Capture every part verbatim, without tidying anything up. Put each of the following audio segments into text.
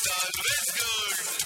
always good.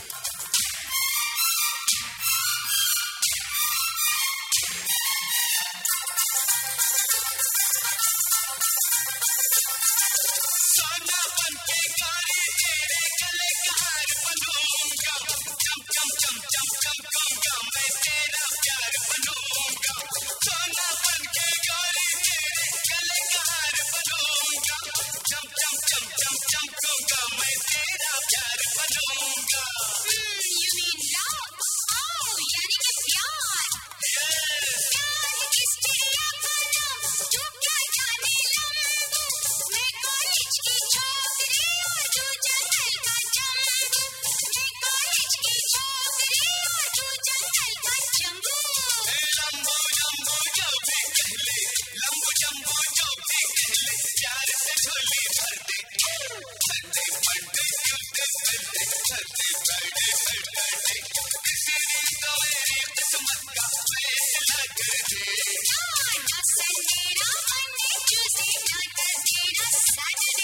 सोना बन के गाड़ी तेरे गले का हार बनूंगा, चम चम चम चम चमकूंगा, मैं तेरा प्यार बनूंगा। सोना बन के गाड़ी तेरे गले का हार बनूंगा, चम चम चम चम चमकूंगा, मैं तेरा प्यार बनूंगा। You mean love? Oh, यानी कि प्यार। Yes. प्यार किसके अपना, तू क्या जाने लम्बू, मैं कॉलेज की छोकरी और तू जंगल का जंबू, मैं कॉलेज की छोकरी और तू जंगल का जंबू। लंबो जंबो जो भी कहले, लंबो जंबो जो भी कहले, प्यार से झोली भर दे। Sunday Monday Tuesday Wednesday Thursday Friday Saturday, किसी दिन तो मेरी किस्मत का फैसला कर दे। हाँ, ना संडे ना मंडे ट्यूसडे ना थर्सडे ना सैटरडे।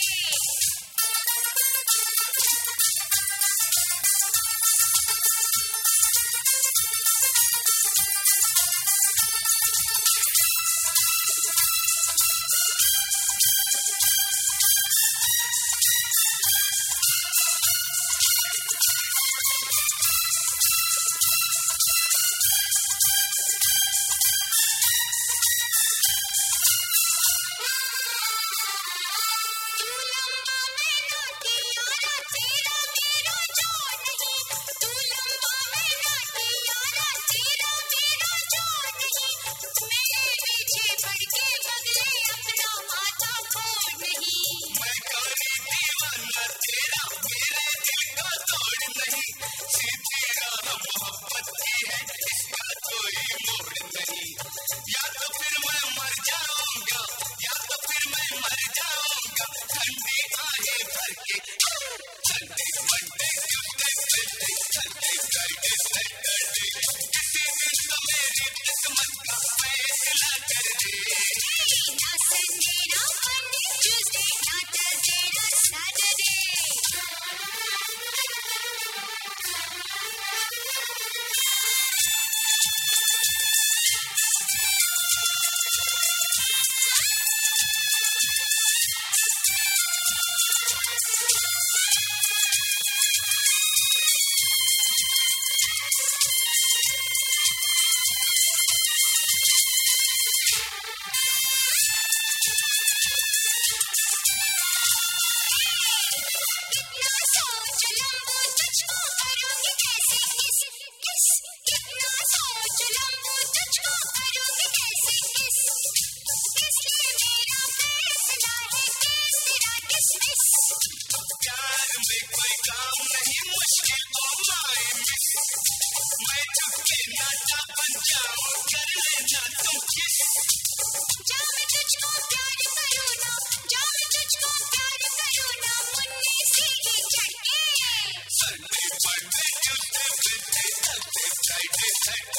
तू लंबा मैं नाटी यारा, तेरा मेरा जोड़ नहीं, तू लंबा मैं नाटी यारा, तेरा मेरा जोड़ नहीं, मेरे पीछे पड़ के बगले अपना माथा फोड़ नहीं। मैं काली दीवाना तेरा, मेरे दिल का तोड़ नहीं, सीधी राह मोहब्बत की है, इसका कोई मोड़ नहीं। या तो फिर मैं मर जाऊंगा, या तो फिर मैं मर जाऊंगा, ठंडी आहें भर के। Sunday Monday Tuesday Wednesday Thursday Friday Saturday, किसी दिन तो मेरी किस्मत का फैसला कर दे। ना संडे ना मंडे ट्यूसडे ना थर्सडे ना सैटरडे। कितना सोच लंबू तुझको करूँगी कैसे किस किस, कितना सोच लंबू तुझको करूँगी कैसे किस, इसलिए मेरा फैसला है किस तेरा किसमिस। प्यार में कोई काम नहीं मुश्किल ओ माय मिस, मैं चुपके नाचा बन जाऊं, कर लेना तुम किस। जा मैं तुझको प्यार करूँ ना, जा मैं तुझको प्यार करूँ ना, मुन्नी सीधी झटके। Sunday Monday Tuesday Wednesday Thursday Friday Saturday,